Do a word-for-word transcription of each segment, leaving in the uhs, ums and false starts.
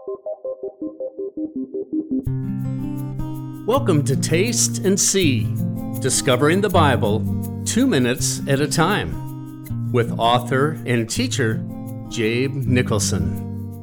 Welcome to Taste and See, Discovering the Bible, two minutes at a time, with author and teacher Jabe Nicholson.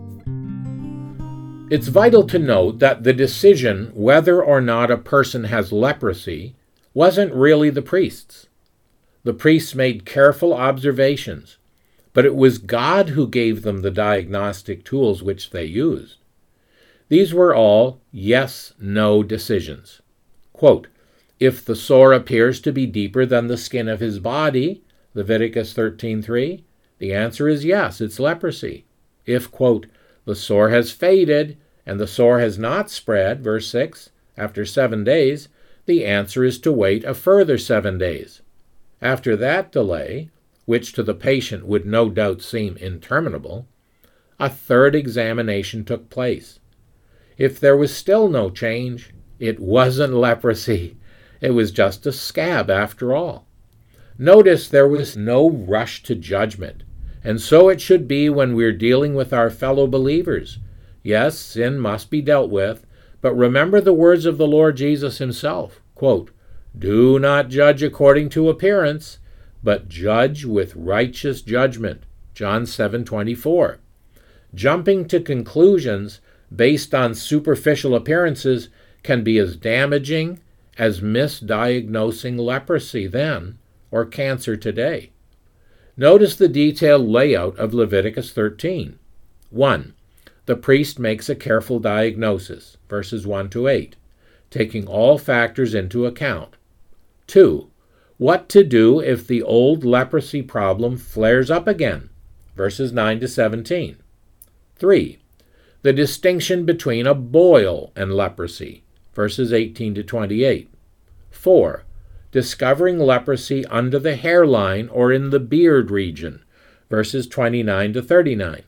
It's vital to note that the decision whether or not a person has leprosy wasn't really the priest's. The priests made careful observations, but it was God who gave them the diagnostic tools which they used. These were all yes-no decisions. Quote, if the sore appears to be deeper than the skin of his body, Leviticus thirteen three, the answer is yes, it's leprosy. If, quote, the sore has faded and the sore has not spread, verse six, after seven days, the answer is to wait a further seven days. After that delay, which to the patient would no doubt seem interminable, a third examination took place. If there was still no change, it wasn't leprosy. It was just a scab after all. Notice there was no rush to judgment, and so it should be when we're dealing with our fellow believers. Yes, sin must be dealt with, but remember the words of the Lord Jesus himself, quote, do not judge according to appearance, but judge with righteous judgment, John seven twenty-four. Jumping to conclusions based on superficial appearances can be as damaging as misdiagnosing leprosy then or cancer today. Notice the detailed layout of Leviticus thirteen. one. The priest makes a careful diagnosis, verses one to eight, taking all factors into account. two. What to do if the old leprosy problem flares up again, verses nine to seventeen. three. The distinction between a boil and leprosy, verses eighteen to twenty-eight. four. Discovering leprosy under the hairline or in the beard region, verses twenty-nine to thirty-nine.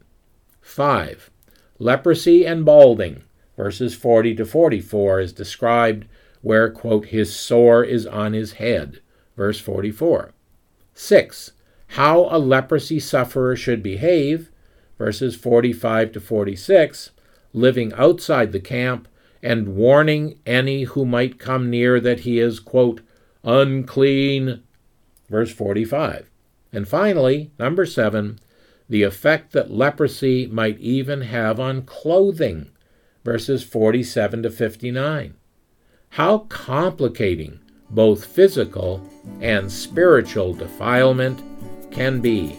five. Leprosy and balding, verses forty to forty-four, is described where, quote, his sore is on his head, verse forty-four. six. How a leprosy sufferer should behave, verses forty-five to forty-six, living outside the camp and warning any who might come near that he is, quote, unclean, verse forty-five. And finally, number seven, the effect that leprosy might even have on clothing, verses forty-seven to fifty-nine. How complicating both physical and spiritual defilement can be.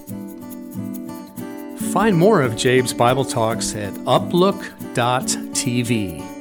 Find more of Jabe's Bible Talks at uplook dot t v.